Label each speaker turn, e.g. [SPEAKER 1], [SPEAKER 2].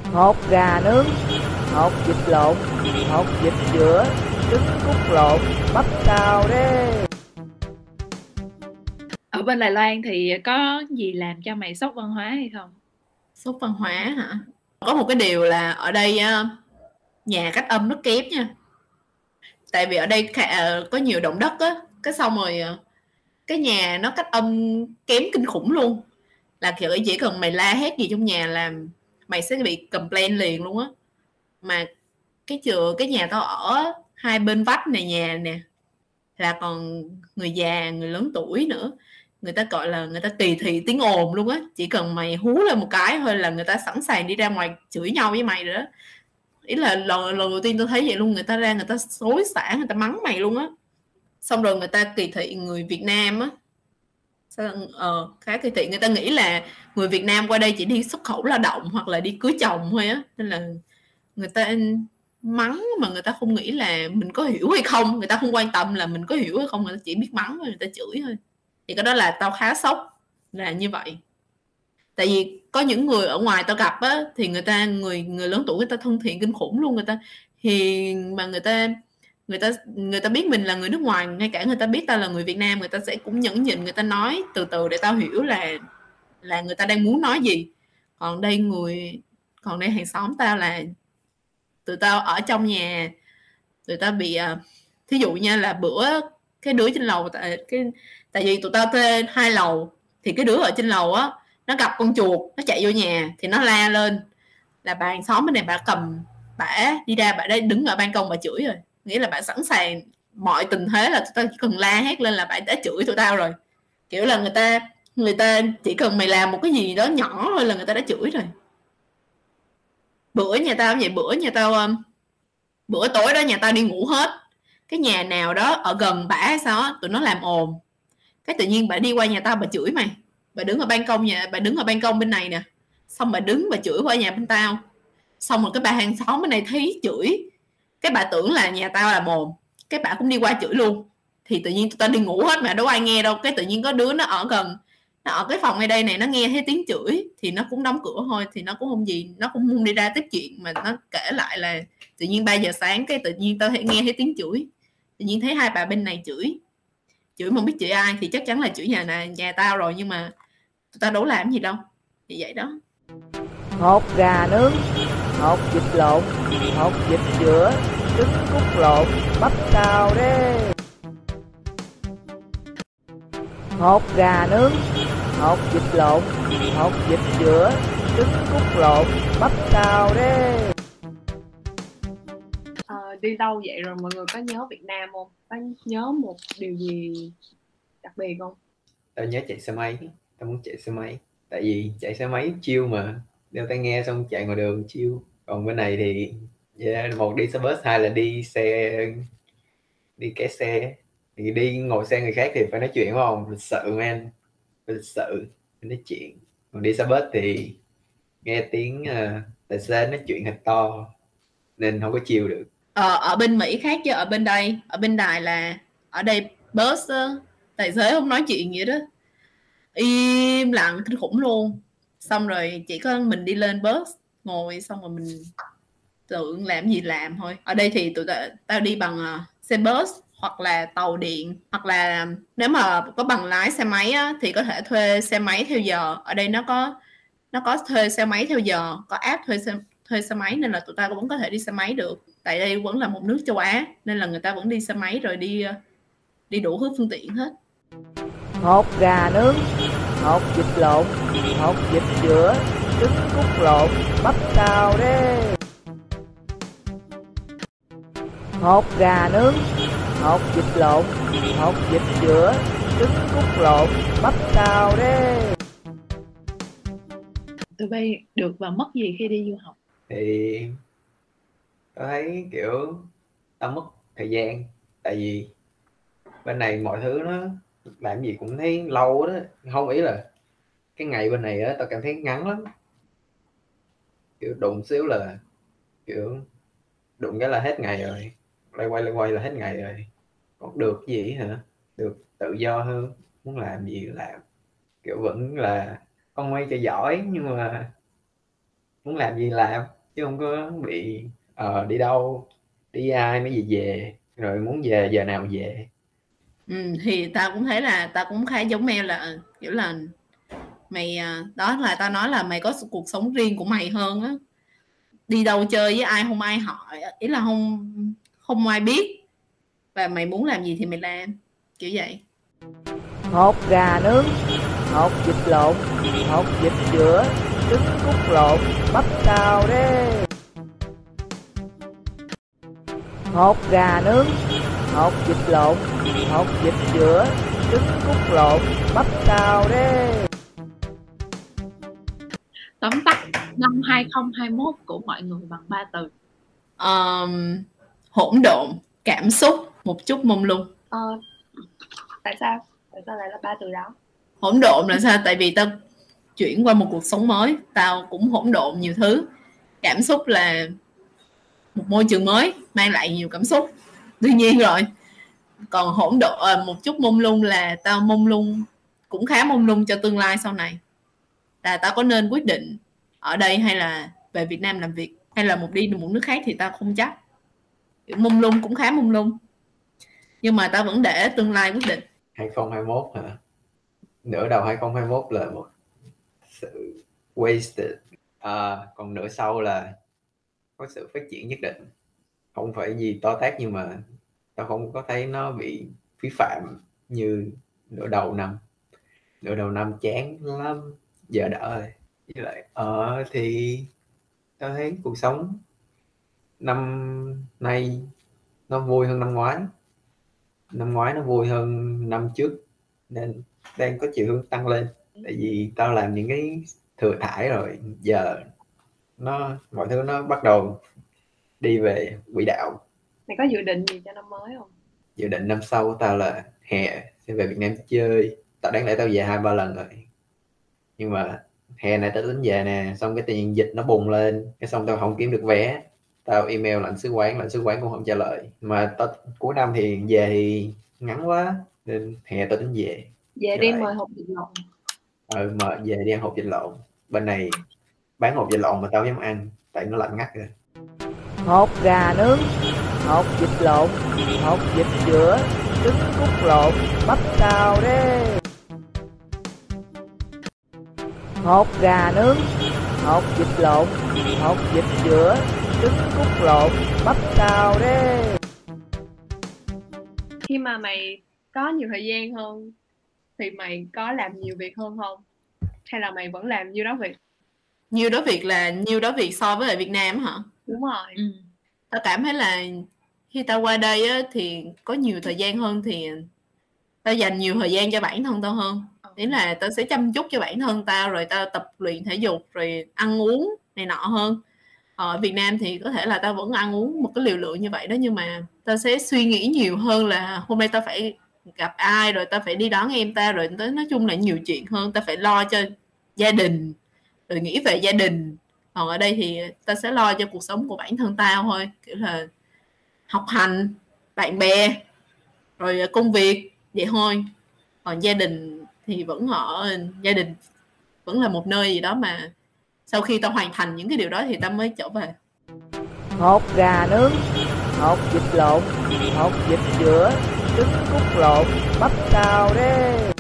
[SPEAKER 1] Hột gà nướng, hột vịt lộn, hột vịt dữa, trứng cút lộn, bắp xào đê.
[SPEAKER 2] Ở bên Đài Loan thì có gì làm cho mày sốc văn hóa hay không?
[SPEAKER 3] Sốc văn hóa hả? Có một cái điều là ở đây nhà cách âm rất kém nha. Tại vì ở đây có nhiều động đất á, cái xong rồi cái nhà nó cách âm kém kinh khủng luôn. Là kiểu chỉ cần mày la hét gì trong nhà là mày sẽ bị complain liền luôn á. Mà cái nhà tao ở hai bên vách này nhà nè là còn người già, người lớn tuổi nữa. Người ta gọi là người ta kỳ thị tiếng ồn luôn á. Chỉ cần mày hú lên một cái thôi là người ta sẵn sàng đi ra ngoài chửi nhau với mày rồi đó. Ý là lần đầu tiên tôi thấy vậy luôn. Người ta ra người ta xối xả, người ta mắng mày luôn á. Xong rồi người ta kỳ thị người Việt Nam á. Khá kỳ thị. Người ta nghĩ là người Việt Nam qua đây chỉ đi xuất khẩu lao động hoặc là đi cưới chồng thôi á. Nên là người ta mắng mà người ta không nghĩ là mình có hiểu hay không. Người ta không quan tâm là mình có hiểu hay không. Người ta chỉ biết mắng và người ta chửi thôi. Thì cái đó là tao khá sốc là như vậy. Tại vì có những người ở ngoài tao gặp á, thì người lớn tuổi người ta thân thiện kinh khủng luôn. Người ta hiền mà người ta biết mình là người nước ngoài. Ngay cả người ta biết tao là người Việt Nam, người ta sẽ cũng nhẫn nhịn, người ta nói từ từ để tao hiểu là người ta đang muốn nói gì. Còn đây hàng xóm tao là tụi tao ở trong nhà, tụi tao bị thí dụ nha, là bữa cái đứa trên lầu, tại vì tụi tao thuê 2 lầu, thì cái đứa ở trên lầu á nó gặp con chuột, nó chạy vô nhà thì nó la lên, là bà hàng xóm bên này bà cầm, bà đi ra, bà đã đứng ở ban công bà chửi rồi. Nghĩa là bà sẵn sàng mọi tình thế, là tụi tao chỉ cần la hét lên là bà đã chửi tụi tao rồi. Kiểu là người ta chỉ cần mày làm một cái gì đó nhỏ thôi là người ta đã chửi rồi. Bữa nhà tao vậy, bữa tối đó nhà tao đi ngủ hết, cái nhà nào đó ở gần bả hay sao á, tụi nó làm ồn, cái tự nhiên bà đi qua nhà tao bà chửi mày. Bà đứng ở ban công nhà, bà đứng ở ban công bên này nè, xong bà đứng bà chửi qua nhà bên tao. Xong rồi cái bà hàng xóm bên này thấy chửi, cái bà tưởng là nhà tao là mồm, cái bà cũng đi qua chửi luôn. Thì tự nhiên tụi tao đi ngủ hết mà đâu ai nghe đâu. Cái tự nhiên có đứa nó ở gần, nó ở cái phòng ngay đây này, nó nghe thấy tiếng chửi thì nó cũng đóng cửa thôi, thì nó cũng không gì, nó cũng không đi ra tiếp chuyện, mà nó kể lại là tự nhiên 3 giờ sáng cái tự nhiên tao nghe thấy tiếng chửi, tự nhiên thấy hai bà bên này chửi mà không biết chửi ai, thì chắc chắn là chửi nhà tao rồi, nhưng mà tụi tao đâu làm gì đâu. Thì vậy đó.
[SPEAKER 1] Hột gà nướng, hột vịt lộn, hột vịt dữa, trứng cút lộn, bắp xào đê. Hột gà nướng, hột vịt lộn, hột vịt dữa, trứng cút lộn, bắp xào đê.
[SPEAKER 2] Đi đâu vậy rồi mọi người có nhớ Việt Nam không? Có nhớ một điều gì đặc biệt không?
[SPEAKER 4] Tao nhớ chạy xe máy, tao muốn chạy xe máy. Tại vì chạy xe máy chill mà, đeo tai nghe xong chạy ngoài đường chill. Còn bên này thì một đi xe bus, hai là đi cái xe. Thì đi ngồi xe người khác thì phải nói chuyện, đúng không? Lịch sự man, lịch sự nói chuyện. Còn đi xe bus thì nghe tiếng tài xế nói chuyện thật to nên không có chill được.
[SPEAKER 3] Ở bên Mỹ khác chứ ở bên Đài là ở đây bus á, tài xế không nói chuyện gì đó, im lặng kinh khủng luôn. Xong rồi chỉ có mình đi lên bus ngồi, xong rồi mình tự làm gì làm thôi. Ở đây thì tao đi bằng xe bus hoặc là tàu điện, hoặc là nếu mà có bằng lái xe máy á, thì có thể thuê xe máy theo giờ. Ở đây nó có thuê xe máy theo giờ, có app thuê xe máy, nên là tụi ta cũng vẫn có thể đi xe máy được. Tại đây vẫn là một nước châu Á nên là người ta vẫn đi xe máy, rồi đi đủ thứ phương tiện hết.
[SPEAKER 1] Hột gà nướng, hột vịt lộn, hột vịt dữa, trứng cút lộn, bắp xào đê. Hột gà nướng, hột vịt lộn, hột vịt dữa, trứng cút lộn, bắp xào đê.
[SPEAKER 2] Tụi bay được và mất gì khi đi du học?
[SPEAKER 4] Thì tôi thấy kiểu tao mất thời gian, tại vì bên này mọi thứ nó làm gì cũng thấy lâu đó. Không, ý là cái ngày bên này á tao cảm thấy ngắn lắm, kiểu đụng xíu là kiểu đụng cái là hết ngày rồi, lại quay là hết ngày rồi. Còn được cái gì hả? Được tự do hơn, muốn làm gì làm, kiểu vẫn là con ngoan cho giỏi nhưng mà muốn làm gì làm. chứ không có bị đi đâu, đi ai mới về, rồi muốn về giờ nào về.
[SPEAKER 3] Thì tao cũng thấy là tao cũng khá giống Mel, là kiểu là mày đó là tao nói là mày có cuộc sống riêng của mày hơn á, đi đâu chơi với ai không ai hỏi, ý là không ai biết, và mày muốn làm gì thì mày làm, kiểu vậy.
[SPEAKER 1] Hột gà nướng, hột vịt lộn, hột vịt chữa, trứng cút lộn, bắp xào đê. Hột gà nướng, hột vịt lộn, hột vịt chữa, trứng cút lộn, bắp xào đê.
[SPEAKER 2] Tóm tắt năm 2021 của mọi người bằng 3 từ.
[SPEAKER 3] Hỗn độn, cảm xúc, một chút mông lung.
[SPEAKER 2] Tại sao lại là 3 từ đó?
[SPEAKER 3] Hỗn độn là sao? Tại vì tao chuyển qua một cuộc sống mới, tao cũng hỗn độn nhiều thứ. Cảm xúc là một môi trường mới mang lại nhiều cảm xúc, đương nhiên rồi. Còn hỗn độn, một chút mông lung là tao mông lung, cũng khá mông lung cho tương lai sau này, là tao có nên quyết định ở đây hay là về Việt Nam làm việc, hay là đi một nước khác thì tao không chắc. Mông lung, cũng khá mông lung, nhưng mà tao vẫn để tương lai quyết định.
[SPEAKER 4] 2021 hả? Nửa đầu 2021 là một sự wasted, còn nửa sau là có sự phát triển nhất định. Không phải gì to tát, nhưng mà tao không có thấy nó bị phí phạm như nửa đầu năm. Nửa đầu năm chán lắm, giờ đỡ rồi. Với lại thì tao thấy cuộc sống năm nay nó vui hơn năm ngoái. Năm ngoái nó vui hơn năm trước, nên đang có chiều hướng tăng lên. Tại vì tao làm những cái thừa thãi rồi, giờ mọi thứ nó bắt đầu đi về quỹ đạo.
[SPEAKER 2] Mày có dự định gì cho năm mới không?
[SPEAKER 4] Dự định năm sau tao là hè sẽ về Việt Nam chơi. Tao đáng lẽ tao về 2-3 lần rồi, nhưng mà hè này tao tính về nè, xong cái tiền dịch nó bùng lên, cái xong tao không kiếm được vé. Tao email lãnh sứ quán cũng không trả lời. Mà cuối năm thì về thì ngắn quá, nên hè tao tính về.
[SPEAKER 2] Về đi mời hột vịt lộn.
[SPEAKER 4] Mà về đi ăn hột vịt lộn. Bên này bán hột vịt lộn mà tao dám ăn, tại nó lạnh ngắt rồi.
[SPEAKER 1] Hột gà nướng, hột vịt lộn, hột vịt chữa, trứng cút lộn, bắp xào đê. Hột gà nướng, hột vịt lộn, hột vịt chữa, trứng cút lộn, bắp xào đê.
[SPEAKER 2] Khi mà mày có nhiều thời gian hơn thì mày có làm nhiều việc hơn không? Hay là mày vẫn làm nhiêu đó việc?
[SPEAKER 3] Nhiêu đó việc là nhiêu đó việc so với ở Việt Nam hả?
[SPEAKER 2] Đúng rồi.
[SPEAKER 3] Tao cảm thấy là khi tao qua đây á, thì có nhiều thời gian hơn, thì tao dành nhiều thời gian cho bản thân tao hơn. Nghĩa là tao sẽ chăm chút cho bản thân tao, rồi tao tập luyện thể dục, rồi ăn uống này nọ hơn. Ở Việt Nam thì có thể là tao vẫn ăn uống một cái liều lượng như vậy đó, nhưng mà tao sẽ suy nghĩ nhiều hơn là hôm nay tao phải gặp ai, rồi tao phải đi đón em ta, rồi nói chung là nhiều chuyện hơn. Tao phải lo cho gia đình, rồi nghĩ về gia đình. Còn ở đây thì tao sẽ lo cho cuộc sống của bản thân tao thôi, kiểu là học hành, bạn bè, rồi công việc, vậy thôi. Còn gia đình thì gia đình vẫn là một nơi gì đó mà sau khi tao hoàn thành những cái điều đó thì tao mới trở về.
[SPEAKER 1] Hột gà nướng, hột vịt lộn, hột vịt chữa, trứng cút lộn, bắp xào đê.